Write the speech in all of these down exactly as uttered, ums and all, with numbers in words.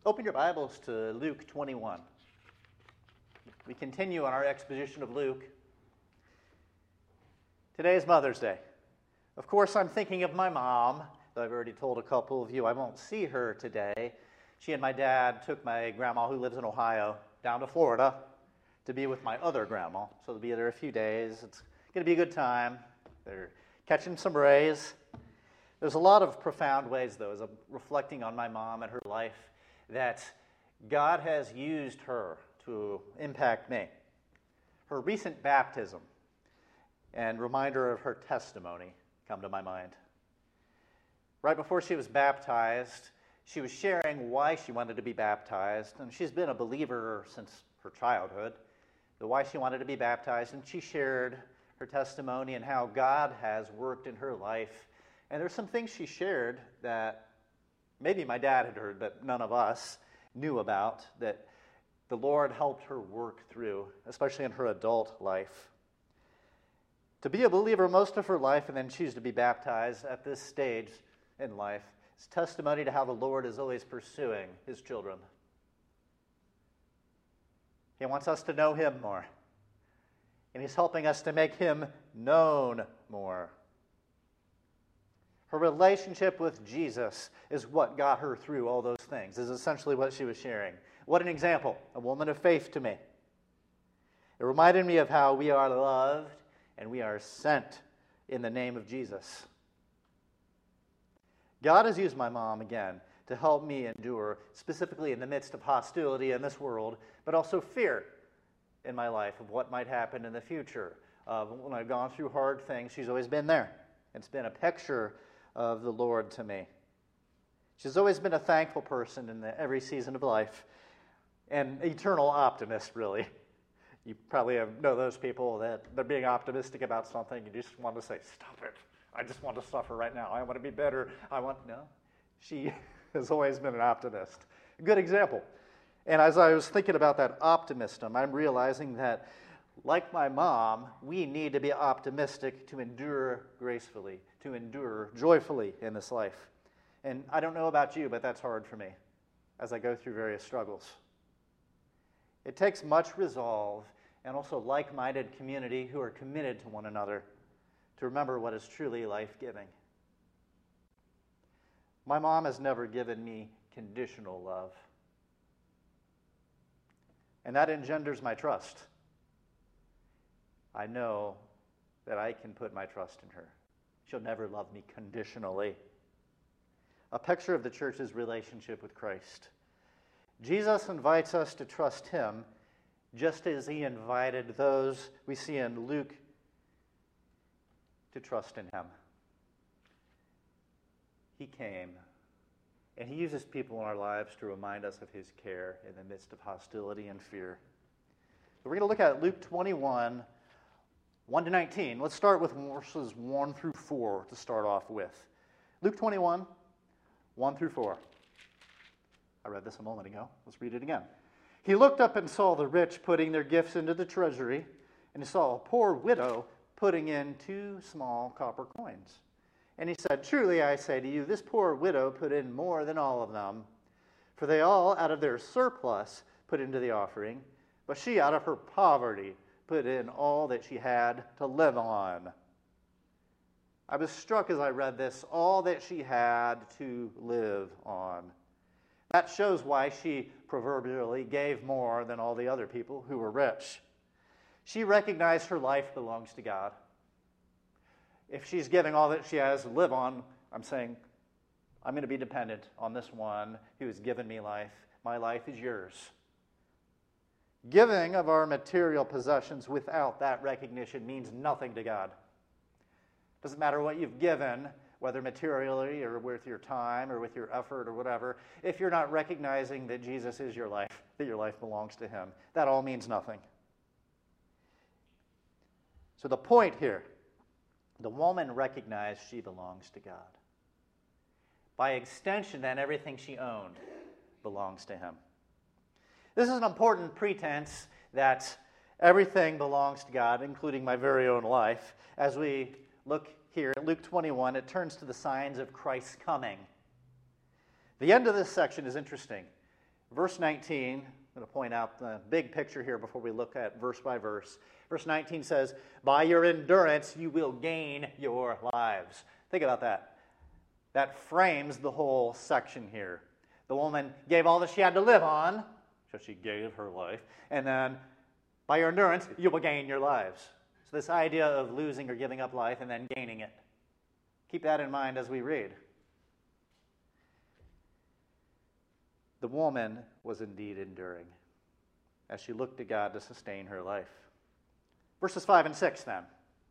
Open your Bibles to Luke twenty-one. We continue on our exposition of Luke. Today is Mother's Day. Of course, I'm thinking of my mom, though I've already told a couple of you I won't see her today. She and my dad took my grandma, who lives in Ohio, down to Florida to be with my other grandma. So they'll be there a few days. It's going to be a good time. They're catching some rays. There's a lot of profound ways, though, as I'm reflecting on my mom and her life, that God has used her to impact me. Her recent baptism and reminder of her testimony come to my mind. Right before she was baptized, she was sharing why she wanted to be baptized, and she's been a believer since her childhood, the why she wanted to be baptized, and she shared her testimony and how God has worked in her life. And there's some things she shared that maybe my dad had heard, but none of us knew about, that the Lord helped her work through, especially in her adult life. To be a believer most of her life and then choose to be baptized at this stage in life is testimony to how the Lord is always pursuing his children. He wants us to know him more, and he's helping us to make him known more. Her relationship with Jesus is what got her through all those things, is essentially what she was sharing. What an example, a woman of faith to me. It reminded me of how we are loved and we are sent in the name of Jesus. God has used my mom again to help me endure, specifically in the midst of hostility in this world, but also fear in my life of what might happen in the future. Uh, when I've gone through hard things, she's always been there. It's been a picture of the Lord to me. She's always been a thankful person in the, every season of life, and eternal optimist, really. You probably have, know those people that they're being optimistic about something. You just want to say, stop it. I just want to suffer right now. I want to be better. I want, no. She has always been an optimist. A good example. And as I was thinking about that optimism, I'm realizing that, like my mom, we need to be optimistic to endure gracefully, to endure joyfully in this life. And I don't know about you, but that's hard for me as I go through various struggles. It takes much resolve and also like-minded community who are committed to one another to remember what is truly life-giving. My mom has never given me conditional love, and that engenders my trust. I know that I can put my trust in her. She'll never love me conditionally. A picture of the church's relationship with Christ. Jesus invites us to trust him just as he invited those we see in Luke to trust in him. He came, and he uses people in our lives to remind us of his care in the midst of hostility and fear. So we're going to look at Luke twenty-one, one to nineteen. Let's start with verses one through four to start off with. Luke twenty-one, one through four. I read this a moment ago. Let's read it again. He looked up and saw the rich putting their gifts into the treasury, and he saw a poor widow putting in two small copper coins. And he said, "Truly I say to you, this poor widow put in more than all of them, for they all out of their surplus put into the offering, but she out of her poverty put in all that she had to live on." I was struck as I read this, all that she had to live on. That shows why she proverbially gave more than all the other people who were rich. She recognized her life belongs to God. If she's giving all that she has to live on, I'm saying, I'm going to be dependent on this one who has given me life. My life is yours. Giving of our material possessions without that recognition means nothing to God. Doesn't matter what you've given, whether materially or with your time or with your effort or whatever, if you're not recognizing that Jesus is your life, that your life belongs to him, that all means nothing. So the point here, the woman recognized she belongs to God. By extension, then, everything she owned belongs to him. This is an important pretense that everything belongs to God, including my very own life. As we look here in Luke twenty-one, it turns to the signs of Christ's coming. The end of this section is interesting. Verse nineteen, I'm going to point out the big picture here before we look at verse by verse. Verse nineteen says, by your endurance you will gain your lives. Think about that. That frames the whole section here. The woman gave all that she had to live on, so she gave her life, and then by your endurance you will gain your lives. So this idea of losing or giving up life and then gaining it. Keep that in mind as we read. The woman was indeed enduring as she looked to God to sustain her life. Verses five and six then.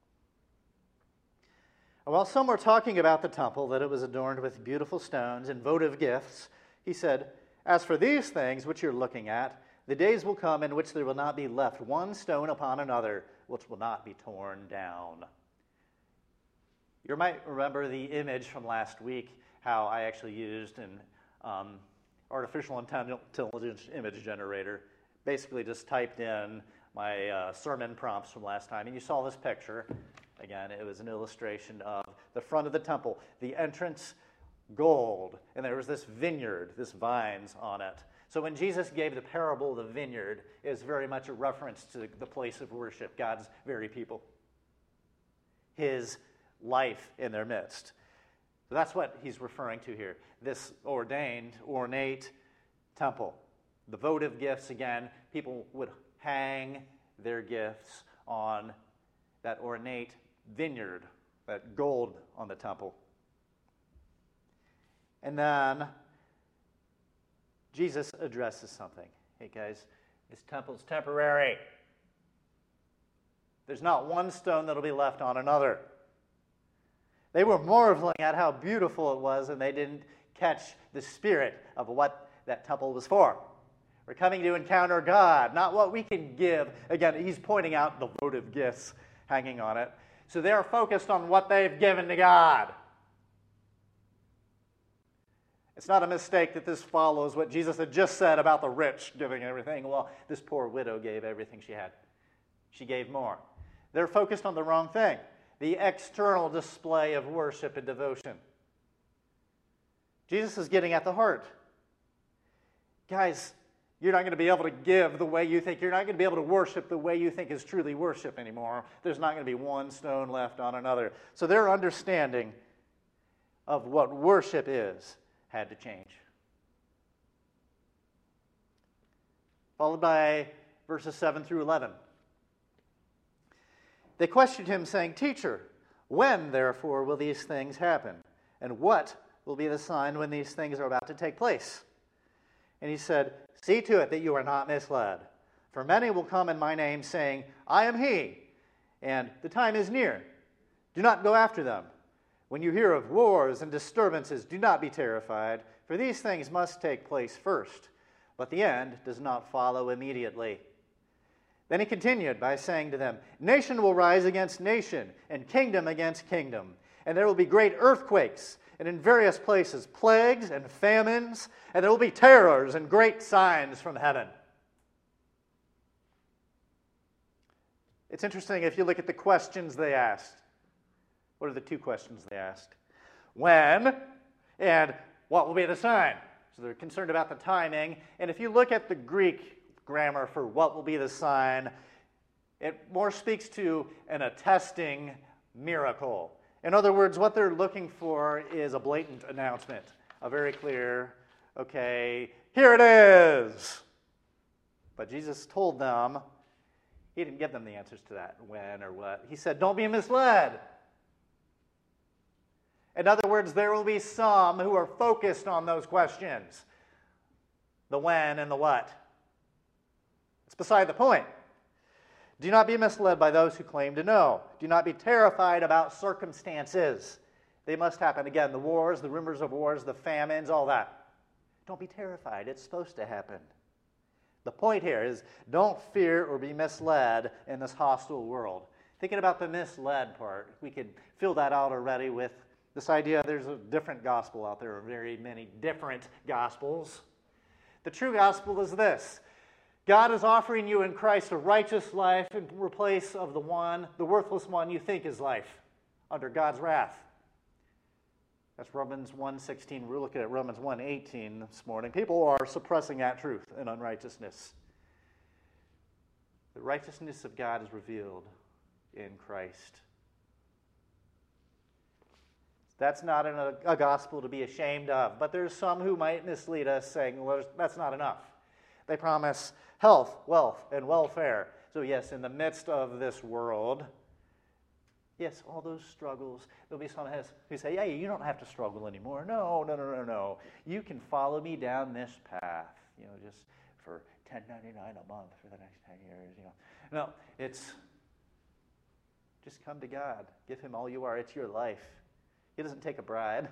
While some were talking about the temple, that it was adorned with beautiful stones and votive gifts, he said, as for these things which you're looking at, the days will come in which there will not be left one stone upon another, which will not be torn down. You might remember the image from last week, how I actually used an um, artificial intelligence image generator. Basically just typed in my uh, sermon prompts from last time, and you saw this picture. Again, it was an illustration of the front of the temple, the entrance gold, and there was this vineyard, this vines on it. So when Jesus gave the parable of the vineyard, it was very much a reference to the place of worship, God's very people, his life in their midst. So that's what he's referring to here, this ordained, ornate temple. The votive gifts, again, people would hang their gifts on that ornate vineyard, that gold on the temple. And then Jesus addresses something. Hey guys, this temple's temporary. There's not one stone that'll be left on another. They were marveling at how beautiful it was, and they didn't catch the spirit of what that temple was for. We're coming to encounter God, not what we can give. Again, he's pointing out the votive gifts hanging on it. So they're focused on what they've given to God. It's not a mistake that this follows what Jesus had just said about the rich giving everything. Well, this poor widow gave everything she had. She gave more. They're focused on the wrong thing, the external display of worship and devotion. Jesus is getting at the heart. Guys, you're not going to be able to give the way you think. You're not going to be able to worship the way you think is truly worship anymore. There's not going to be one stone left on another. So their understanding of what worship is had to change. Followed by verses seven through eleven. They questioned him, saying, Teacher, when, therefore, will these things happen? And what will be the sign when these things are about to take place? And he said, See to it that you are not misled. For many will come in my name, saying, I am he, and the time is near. Do not go after them. When you hear of wars and disturbances, do not be terrified, for these things must take place first, but the end does not follow immediately. Then he continued by saying to them, Nation will rise against nation, and kingdom against kingdom, and there will be great earthquakes, and in various places plagues and famines, and there will be terrors and great signs from heaven. It's interesting if you look at the questions they asked. What are the two questions they asked? When and what will be the sign? So they're concerned about the timing. And if you look at the Greek grammar for what will be the sign, it more speaks to an attesting miracle. In other words, what they're looking for is a blatant announcement, a very clear, okay, here it is. But Jesus told them, he didn't give them the answers to that, when or what. He said, don't be misled. In other words, there will be some who are focused on those questions, the when and the what. It's beside the point. Do not be misled by those who claim to know. Do not be terrified about circumstances. They must happen. Again, the wars, the rumors of wars, the famines, all that. Don't be terrified. It's supposed to happen. The point here is don't fear or be misled in this hostile world. Thinking about the misled part, we could fill that out already with this idea there's a different gospel out there, very many different gospels. The true gospel is this. God is offering you in Christ a righteous life in replace of the one, the worthless one you think is life, under God's wrath. That's Romans one sixteen. We're looking at Romans one eighteen this morning. People are suppressing that truth and unrighteousness. The righteousness of God is revealed in Christ. That's not a, a gospel to be ashamed of. But there's some who might mislead us saying, well, that's not enough. They promise health, wealth, and welfare. So yes, in the midst of this world, yes, all those struggles, there'll be some who say, yeah, you don't have to struggle anymore. No, no, no, no, no. You can follow me down this path, you know, just for ten ninety-nine a month for the next ten years, you know. No, it's just come to God. Give him all you are. It's your life. He doesn't take a bribe.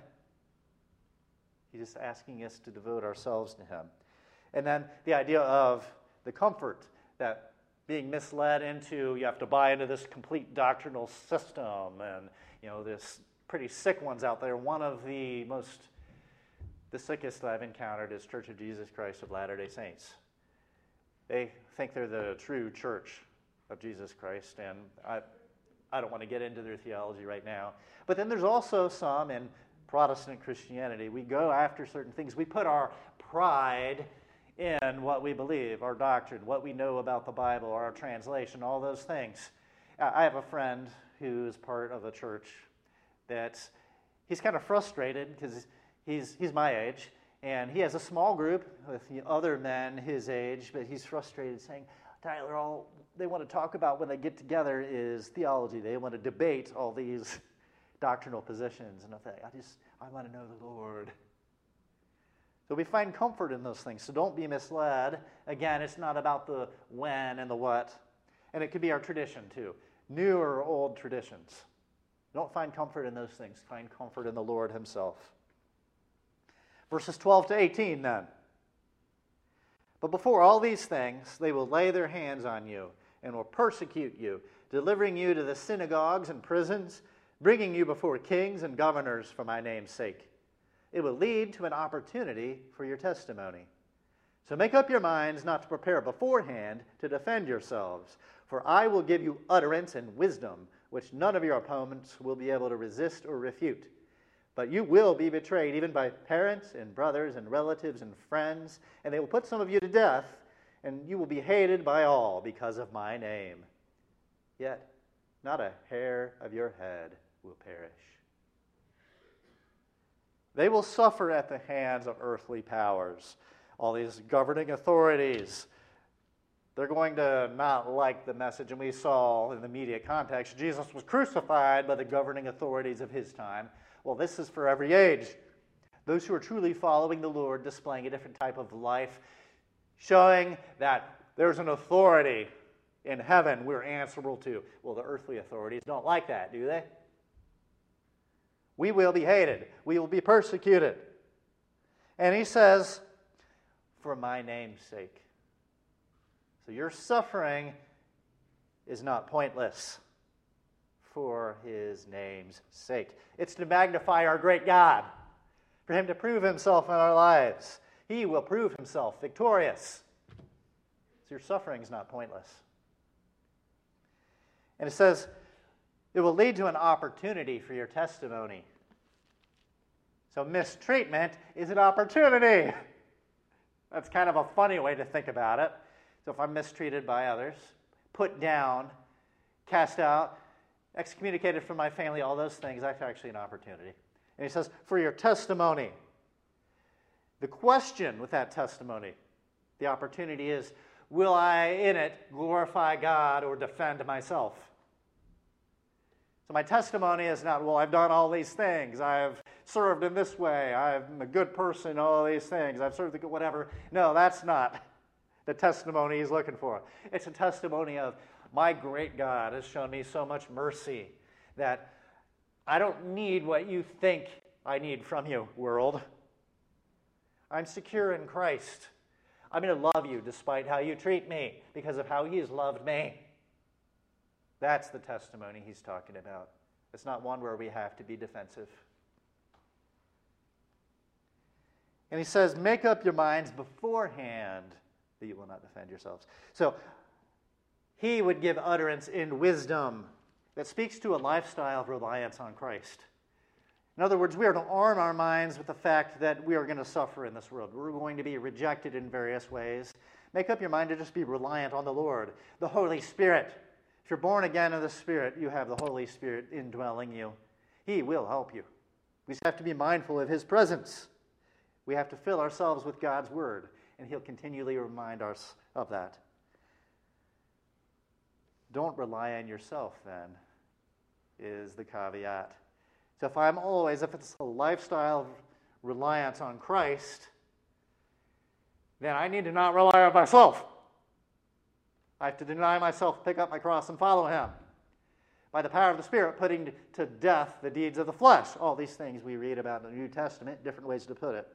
He's just asking us to devote ourselves to him. And then the idea of the comfort that being misled into, you have to buy into this complete doctrinal system, and you know, there's pretty sick ones out there. One of the most, the sickest I've encountered is Church of Jesus Christ of Latter-day Saints. They think they're the true church of Jesus Christ, and I, I don't want to get into their theology right now. But then there's also some in Protestant Christianity. We go after certain things. We put our pride in what we believe, our doctrine, what we know about the Bible, our translation, all those things. I have a friend who's part of a church that he's kind of frustrated because he's he's my age, and he has a small group with other men his age, but he's frustrated saying, Tyler, all they want to talk about when they get together is theology. They want to debate all these doctrinal positions. And I think, I just, I want to know the Lord. So we find comfort in those things. So don't be misled. Again, it's not about the when and the what. And it could be our tradition too. New or old traditions. Don't find comfort in those things. Find comfort in the Lord himself. Verses twelve to eighteen then. But before all these things, they will lay their hands on you and will persecute you, delivering you to the synagogues and prisons, bringing you before kings and governors for my name's sake. It will lead to an opportunity for your testimony. So make up your minds not to prepare beforehand to defend yourselves, for I will give you utterance and wisdom, which none of your opponents will be able to resist or refute. But you will be betrayed even by parents and brothers and relatives and friends, and they will put some of you to death, and you will be hated by all because of my name. Yet not a hair of your head will perish. They will suffer at the hands of earthly powers, all these governing authorities. They're going to not like the message, and we saw in the media context, Jesus was crucified by the governing authorities of his time. Well, this is for every age. Those who are truly following the Lord, displaying a different type of life, showing that there's an authority in heaven we're answerable to. Well, the earthly authorities don't like that, do they? We will be hated. We will be persecuted. And he says, for my name's sake. So your suffering is not pointless for his name's sake. It's to magnify our great God, for him to prove himself in our lives. He will prove himself victorious. So your suffering is not pointless. And it says, it will lead to an opportunity for your testimony. So mistreatment is an opportunity. That's kind of a funny way to think about it. So if I'm mistreated by others, put down, cast out, excommunicated from my family, all those things, that's actually an opportunity. And he says, for your testimony. The question with that testimony, the opportunity is, will I in it glorify God or defend myself? So my testimony is not, well, I've done all these things. I've served in this way. I'm a good person, all these things. I've served the good, whatever. No, that's not the testimony he's looking for. It's a testimony of, my great God has shown me so much mercy that I don't need what you think I need from you, world. I'm secure in Christ. I'm going to love you despite how you treat me because of how he has loved me. That's the testimony he's talking about. It's not one where we have to be defensive. And he says, make up your minds beforehand that you will not defend yourselves. So he would give utterance in wisdom that speaks to a lifestyle of reliance on Christ. In other words, we are to arm our minds with the fact that we are going to suffer in this world. We're going to be rejected in various ways. Make up your mind to just be reliant on the Lord, the Holy Spirit. If you're born again of the Spirit, you have the Holy Spirit indwelling you. He will help you. We just have to be mindful of His presence. We have to fill ourselves with God's Word, and He'll continually remind us of that. Don't rely on yourself, then, is the caveat. So if I'm always, if it's a lifestyle of reliance on Christ, then I need to not rely on myself. I have to deny myself, pick up my cross, and follow Him. By the power of the Spirit, putting to death the deeds of the flesh. All these things we read about in the New Testament, different ways to put it.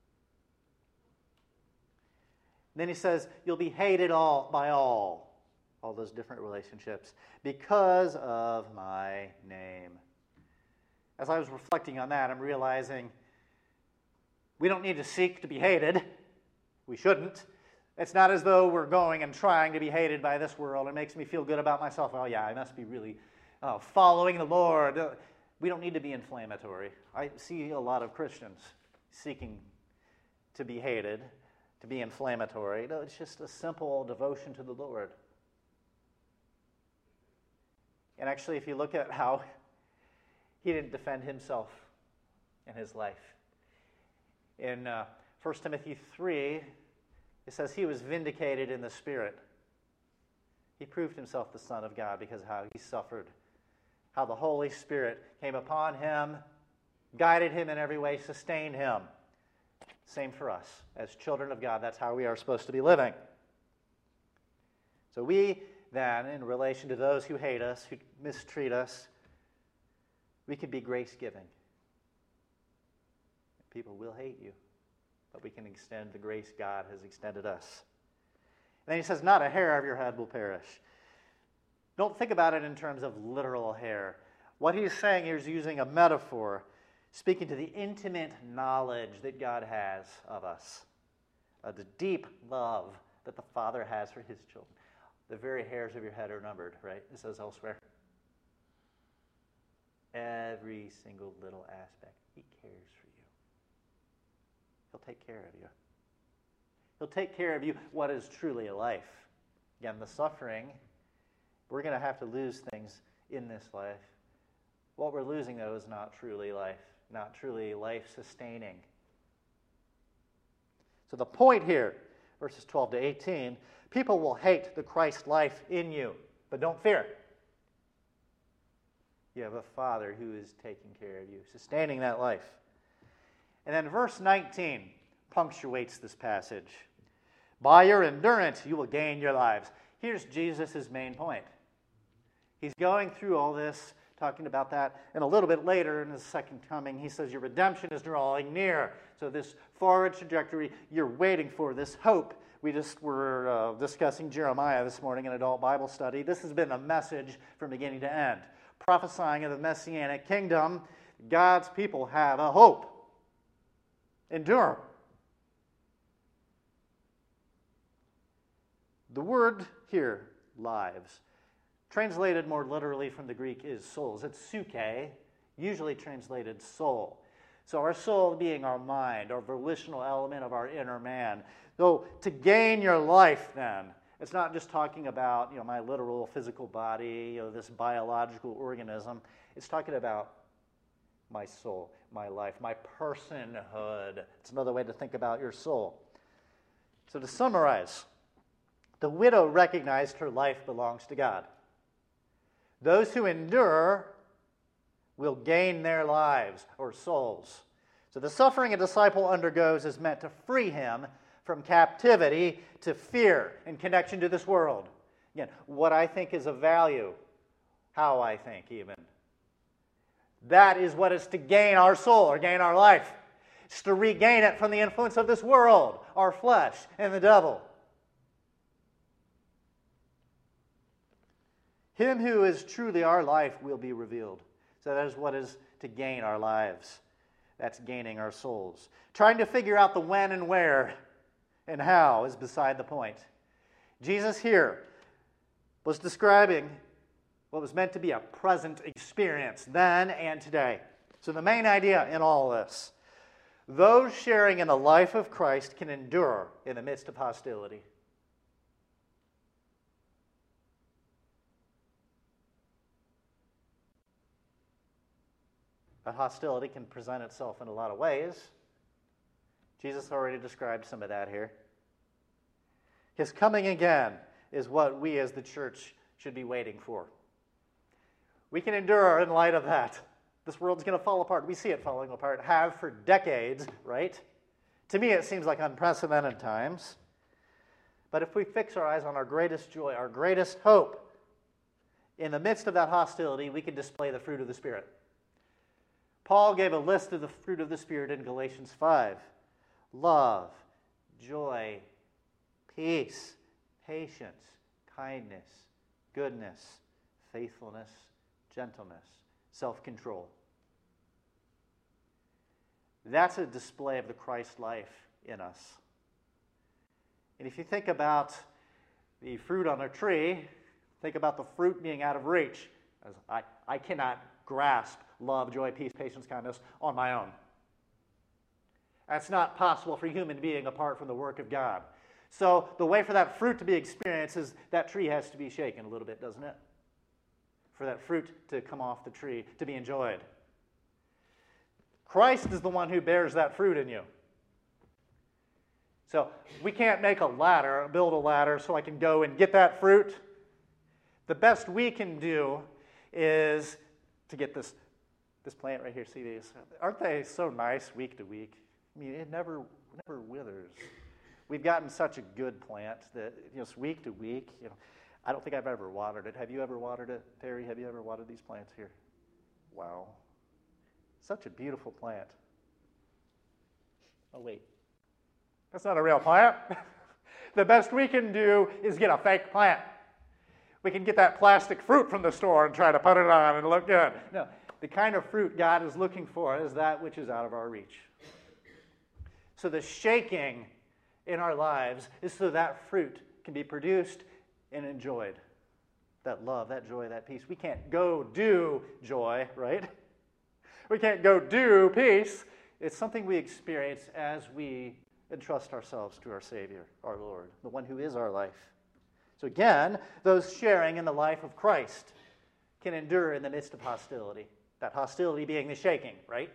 Then he says, you'll be hated all by all, all those different relationships, because of my name. As I was reflecting on that, I'm realizing we don't need to seek to be hated. We shouldn't. It's not as though we're going and trying to be hated by this world. It makes me feel good about myself. Oh, yeah, I must be really uh, following the Lord. Uh, we don't need to be inflammatory. I see a lot of Christians seeking to be hated, to be inflammatory. No, it's just a simple devotion to the Lord. And actually, if you look at how He didn't defend Himself in His life. In uh, First Timothy three, it says He was vindicated in the Spirit. He proved Himself the Son of God because of how He suffered, how the Holy Spirit came upon Him, guided Him in every way, sustained Him. Same for us. As children of God, that's how we are supposed to be living. So we then, in relation to those who hate us, who mistreat us, we can be grace-giving. People will hate you, but we can extend the grace God has extended us. And then he says, not a hair of your head will perish. Don't think about it in terms of literal hair. What he's saying here is using a metaphor, speaking to the intimate knowledge that God has of us, uh, the deep love that the Father has for His children. The very hairs of your head are numbered, right? It says elsewhere. Every single little aspect. He cares for you. He'll take care of you. He'll take care of you, what is truly a life. Again, the suffering, we're going to have to lose things in this life. What we're losing, though, is not truly life, not truly life-sustaining. So the point here, verses twelve to eighteen, people will hate the Christ life in you, but don't fear. You have a Father who is taking care of you, sustaining that life. And then verse nineteen punctuates this passage. By your endurance, you will gain your lives. Here's Jesus' main point. He's going through all this, talking about that, and a little bit later in His second coming, He says your redemption is drawing near. So this forward trajectory, you're waiting for this hope. We just were uh, discussing Jeremiah this morning in adult Bible study. This has been a message from beginning to end. Prophesying of the Messianic kingdom, God's people have a hope. Endure. The word here, lives, translated more literally from the Greek is souls. It's psyche, usually translated soul. So our soul being our mind, our volitional element of our inner man. So to gain your life then, it's not just talking about, you know, my literal physical body, you know, this biological organism. It's talking about my soul, my life, my personhood. It's another way to think about your soul. So to summarize, the widow recognized her life belongs to God. Those who endure will gain their lives or souls. So the suffering a disciple undergoes is meant to free him from captivity to fear in connection to this world. Again, what I think is of value, how I think even. That is what is to gain our soul or gain our life. It's to regain it from the influence of this world, our flesh, and the devil. Him who is truly our life will be revealed. So that is what is to gain our lives. That's gaining our souls. Trying to figure out the when and where and how is beside the point. Jesus here was describing what was meant to be a present experience then and today. So the main idea in all this, those sharing in the life of Christ can endure in the midst of hostility. But hostility can present itself in a lot of ways. Jesus already described some of that here. His coming again is what we as the church should be waiting for. We can endure in light of that. This world's going to fall apart. We see it falling apart, have for decades, right? To me, it seems like unprecedented times. But if we fix our eyes on our greatest joy, our greatest hope, in the midst of that hostility, we can display the fruit of the Spirit. Paul gave a list of the fruit of the Spirit in Galatians five. Love, joy, peace, patience, kindness, goodness, faithfulness, gentleness, self-control. That's a display of the Christ life in us. And if you think about the fruit on a tree, think about the fruit being out of reach. As I, I cannot grasp love, joy, peace, patience, kindness on my own. That's not possible for a human being apart from the work of God. So the way for that fruit to be experienced is that tree has to be shaken a little bit, doesn't it? For that fruit to come off the tree, to be enjoyed. Christ is the one who bears that fruit in you. So we can't make a ladder, build a ladder so I can go and get that fruit. The best we can do is to get this, this plant right here. See these? Aren't they so nice week to week? I mean, it never, never withers. We've gotten such a good plant that, you know, it's week to week. You know, I don't think I've ever watered it. Have you ever watered it, Terry? Have you ever watered these plants here? Wow. Such a beautiful plant. Oh, wait. That's not a real plant. The best we can do is get a fake plant. We can get that plastic fruit from the store and try to put it on and look good. No, the kind of fruit God is looking for is that which is out of our reach. So the shaking in our lives is so that fruit can be produced and enjoyed. That love, that joy, that peace. We can't go do joy, right? We can't go do peace. It's something we experience as we entrust ourselves to our Savior, our Lord, the one who is our life. So again, those sharing in the life of Christ can endure in the midst of hostility. That hostility being the shaking, right?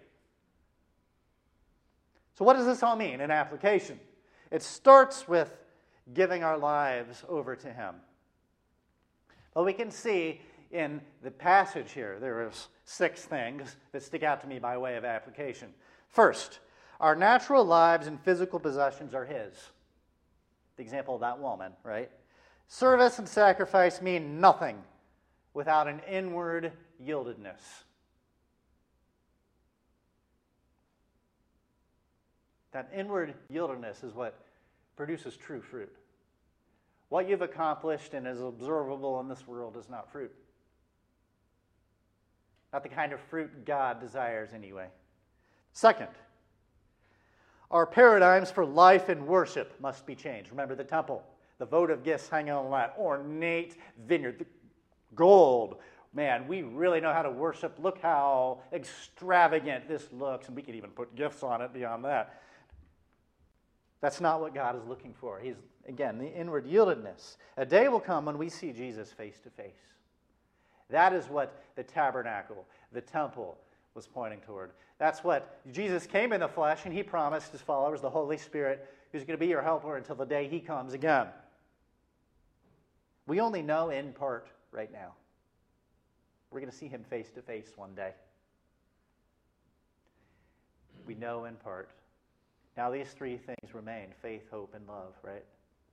So what does this all mean in application? It starts with giving our lives over to Him. Well, we can see in the passage here, there are six things that stick out to me by way of application. First, our natural lives and physical possessions are His. The example of that woman, right? Service and sacrifice mean nothing without an inward yieldedness. That inward yieldedness is what produces true fruit. What you've accomplished and is observable in this world is not fruit. Not the kind of fruit God desires anyway. Second, our paradigms for life and worship must be changed. Remember the temple, the votive gifts hanging on that ornate vineyard, the gold. Man, we really know how to worship. Look how extravagant this looks, and we can even put gifts on it beyond that. That's not what God is looking for. He's, again, the inward yieldedness. A day will come when we see Jesus face to face. That is what the tabernacle, the temple, was pointing toward. That's what Jesus came in the flesh, and He promised His followers the Holy Spirit, who's going to be your helper until the day He comes again. We only know in part right now. We're going to see Him face to face one day. We know in part. Now these three things remain: faith, hope, and love, right?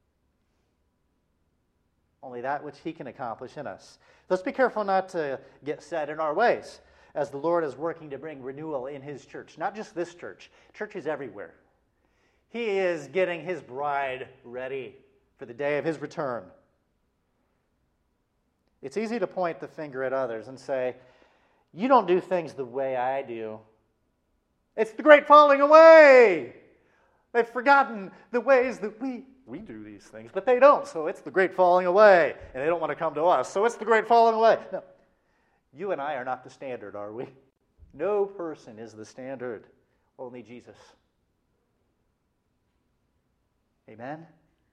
Only that which He can accomplish in us. Let's be careful not to get set in our ways as the Lord is working to bring renewal in His church. Not just this church. Churches everywhere. He is getting His bride ready for the day of His return. It's easy to point the finger at others and say, you don't do things the way I do. It's the great falling away. They've forgotten the ways that we, we do these things, but they don't, so it's the great falling away. And they don't want to come to us, so it's the great falling away. No, you and I are not the standard, are we? No person is the standard, only Jesus. Amen?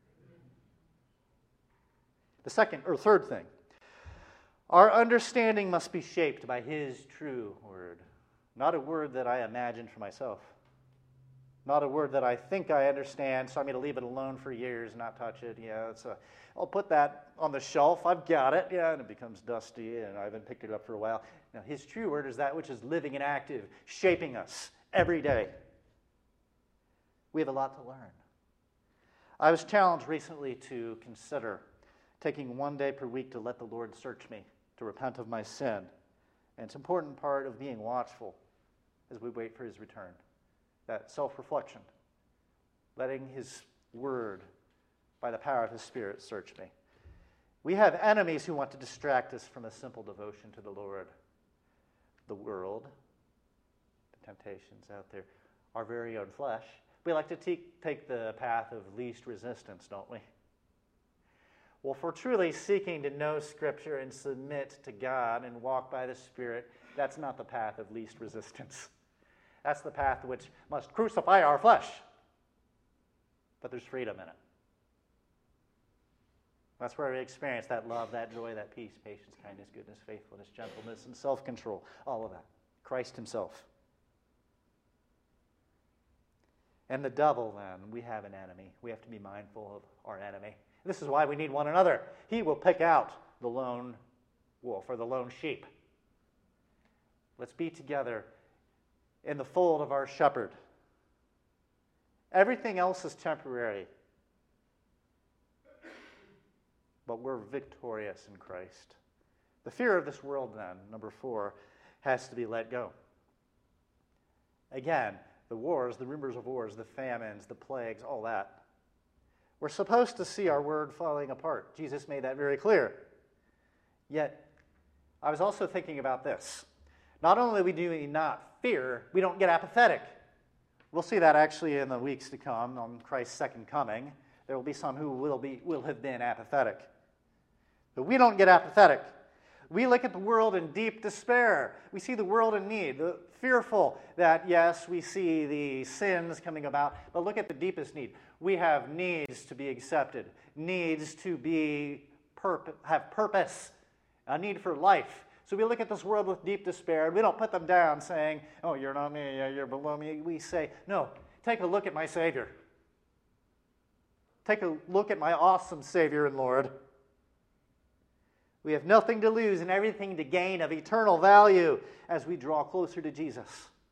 The second or third thing, our understanding must be shaped by His true word, not a word that I imagine for myself, not a word that I think I understand, so I'm going to leave it alone for years, not touch it. Yeah, it's a, I'll put that on the shelf. I've got it. Yeah, and it becomes dusty, and I haven't picked it up for a while. Now, His true word is that which is living and active, shaping us every day. We have a lot to learn. I was challenged recently to consider taking one day per week to let the Lord search me, to repent of my sin. And it's an important part of being watchful as we wait for His return. That self-reflection, letting His word, by the power of His Spirit, search me. We have enemies who want to distract us from a simple devotion to the Lord. The world, the temptations out there, our very own flesh. We like to te- take the path of least resistance, don't we? Well, if we're truly seeking to know Scripture and submit to God and walk by the Spirit, that's not the path of least resistance. That's the path which must crucify our flesh. But there's freedom in it. That's where we experience that love, that joy, that peace, patience, kindness, goodness, faithfulness, gentleness, and self-control. All of that. Christ Himself. And the devil, then, we have an enemy. We have to be mindful of our enemy. This is why we need one another. He will pick out the lone wolf or the lone sheep. Let's be together in the fold of our shepherd. Everything else is temporary. But we're victorious in Christ. The fear of this world, then, number four, has to be let go. Again, the wars, the rumors of wars, the famines, the plagues, all that. We're supposed to see our word falling apart. Jesus made that very clear. Yet, I was also thinking about this. Not only do we not fear, we don't get apathetic. We'll see that actually in the weeks to come on Christ's second coming. There will be some who will be will have been apathetic. But we don't get apathetic. We look at the world in deep despair. We see the world in need, the fearful that, yes, we see the sins coming about, but look at the deepest need. We have needs to be accepted, needs to be purpo- have purpose, a need for life. So we look at this world with deep despair, and we don't put them down saying, oh, you're not me, you're below me. We say, no, take a look at my Savior. Take a look at my awesome Savior and Lord. We have nothing to lose and everything to gain of eternal value as we draw closer to Jesus.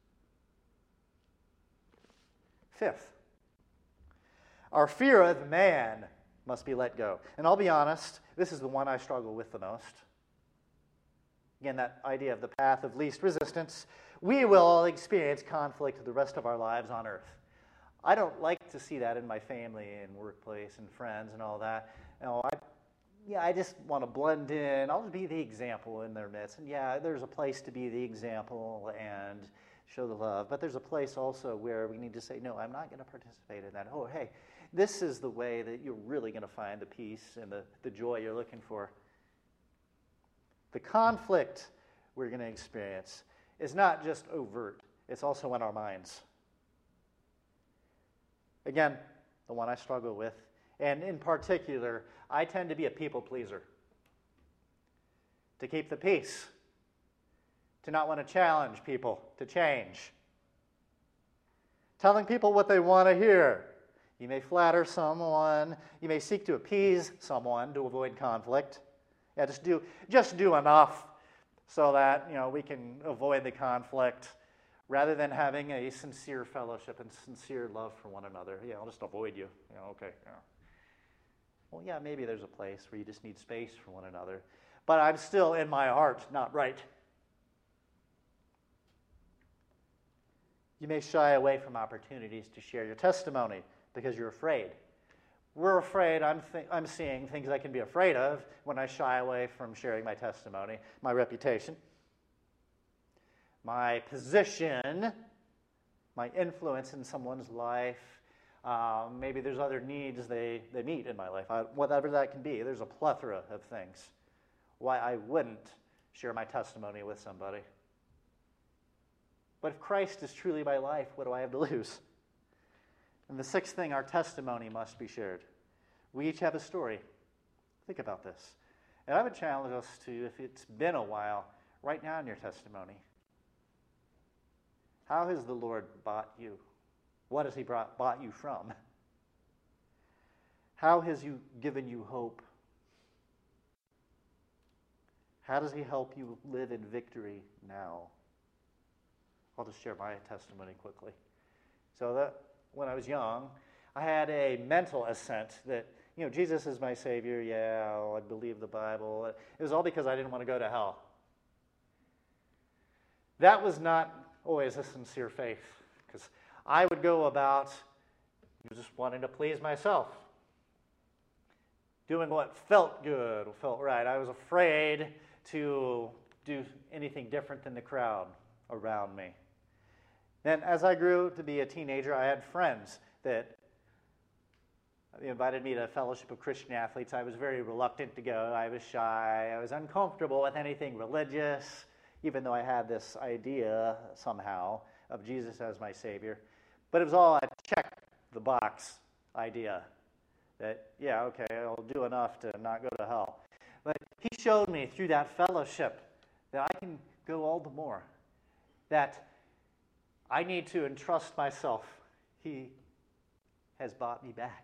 Fifth, our fear of man must be let go. And I'll be honest, this is the one I struggle with the most. Again, that idea of the path of least resistance. We will experience conflict the rest of our lives on earth. I don't like to see that in my family and workplace and friends and all that. You know, I, yeah, I just want to blend in. I'll be the example in their midst. And yeah, there's a place to be the example and show the love. But there's a place also where we need to say, no, I'm not going to participate in that. Oh, hey, this is the way that you're really going to find the peace and the, the joy you're looking for. The conflict we're going to experience is not just overt. It's also in our minds. Again, the one I struggle with. And in particular, I tend to be a people pleaser. To keep the peace. To not want to challenge people to change. Telling people what they want to hear. You may flatter someone. You may seek to appease someone to avoid conflict. Yeah, just do just do enough so that, you know, we can avoid the conflict, rather than having a sincere fellowship and sincere love for one another. Yeah, I'll just avoid you. You know, okay. Yeah. Well, yeah, maybe there's a place where you just need space for one another, but I'm still in my heart not right. You may shy away from opportunities to share your testimony because you're afraid. We're afraid, I'm, th- I'm seeing things I can be afraid of when I shy away from sharing my testimony, my reputation, my position, my influence in someone's life. Um, maybe there's other needs they, they meet in my life. I, whatever that can be, there's a plethora of things why I wouldn't share my testimony with somebody. But if Christ is truly my life, what do I have to lose? And the sixth thing, our testimony must be shared. We each have a story. Think about this. And I would challenge us to, if it's been a while, write down your testimony. How has the Lord bought you? What has he brought, bought you from? How has he given you hope? How does he help you live in victory now? I'll just share my testimony quickly. So that when I was young, I had a mental assent that, you know, Jesus is my Savior. Yeah, I believe the Bible. It was all because I didn't want to go to hell. That was not always a sincere faith, because I would go about just wanting to please myself, doing what felt good, felt right. I was afraid to do anything different than the crowd around me. Then as I grew to be a teenager, I had friends that invited me to a fellowship of Christian athletes. I was very reluctant to go. I was shy. I was uncomfortable with anything religious, even though I had this idea somehow of Jesus as my Savior. But it was all a check the box idea that, yeah, okay, I'll do enough to not go to hell. But he showed me through that fellowship that I can go all the more, that I need to entrust myself. He has bought me back.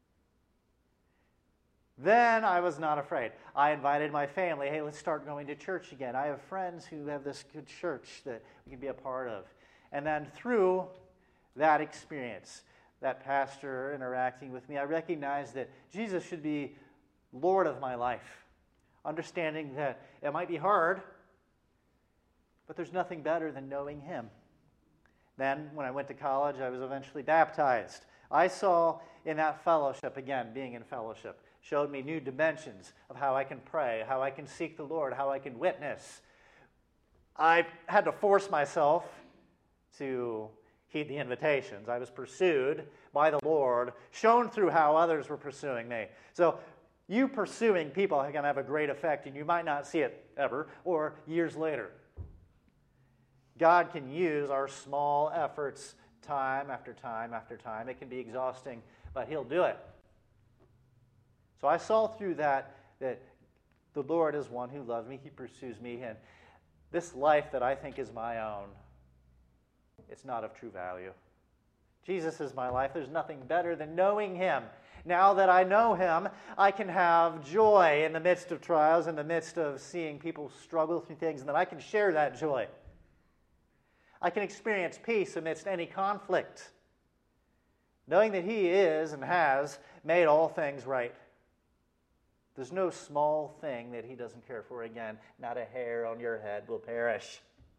Then I was not afraid. I invited my family, hey, let's start going to church again. I have friends who have this good church that we can be a part of. And then through that experience, that pastor interacting with me, I recognized that Jesus should be Lord of my life, understanding that it might be hard, but there's nothing better than knowing him. Then, when I went to college, I was eventually baptized. I saw in that fellowship, again, being in fellowship, showed me new dimensions of how I can pray, how I can seek the Lord, how I can witness. I had to force myself to heed the invitations. I was pursued by the Lord, shown through how others were pursuing me. So you pursuing people are going to have a great effect, and you might not see it ever or years later. God can use our small efforts time after time after time. It can be exhausting, but he'll do it. So I saw through that that the Lord is one who loves me. He pursues me. And this life that I think is my own, it's not of true value. Jesus is my life. There's nothing better than knowing him. Now that I know him, I can have joy in the midst of trials, in the midst of seeing people struggle through things, and then I can share that joy. I can experience peace amidst any conflict, knowing that he is and has made all things right. There's no small thing that he doesn't care for. Again, not a hair on your head will perish.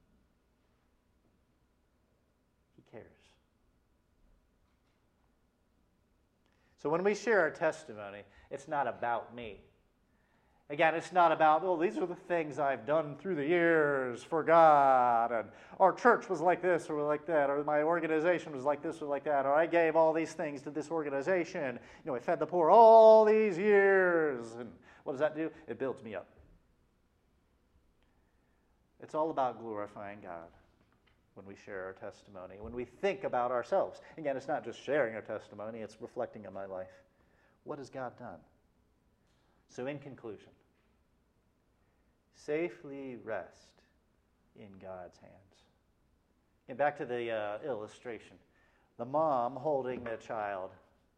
He cares. So when we share our testimony, it's not about me. Again, it's not about, well, these are the things I've done through the years for God, and our church was like this or like that, or my organization was like this or like that, or I gave all these things to this organization. You know, I fed the poor all these years. And what does that do? It builds me up. It's all about glorifying God when we share our testimony, when we think about ourselves. Again, it's not just sharing our testimony, it's reflecting on my life. What has God done? So in conclusion, safely rest in God's hands. And back to the uh, illustration. The mom holding the child,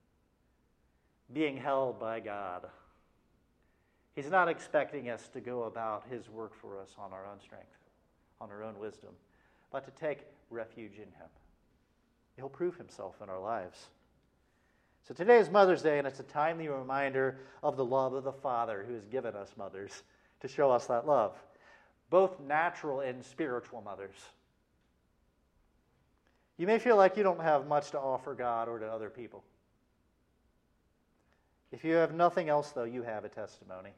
being held by God. He's not expecting us to go about his work for us on our own strength, on our own wisdom, but to take refuge in him. He'll prove himself in our lives. So today is Mother's Day, and it's a timely reminder of the love of the Father who has given us mothers to show us that love, both natural and spiritual mothers. You may feel like you don't have much to offer God or to other people. If you have nothing else, though, you have a testimony.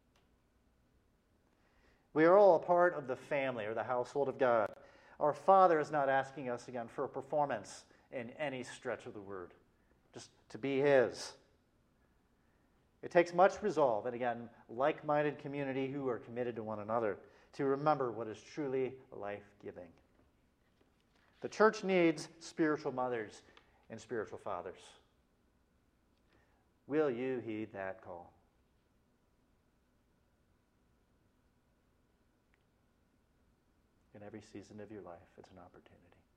We are all a part of the family or the household of God. Our Father is not asking us, again, for a performance in any stretch of the word. Just to be his. It takes much resolve, and again, like-minded community who are committed to one another, to remember what is truly life-giving. The church needs spiritual mothers and spiritual fathers. Will you heed that call? In every season of your life, it's an opportunity.